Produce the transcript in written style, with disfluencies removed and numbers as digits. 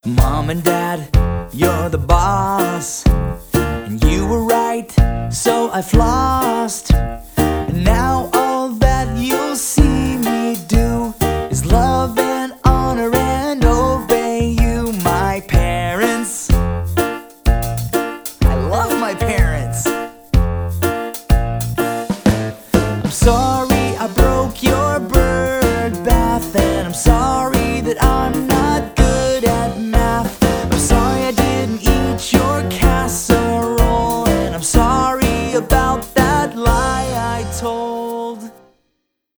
Mom and Dad, you're the boss, and you were right, so I flossed. And now all that you'll see me do is love and honor and obey you. My parents, I love my parents. I'm sorry I broke your bird bath, and I'm sorry that I'm not good at math. I'm sorry I didn't eat your casserole, and I'm sorry about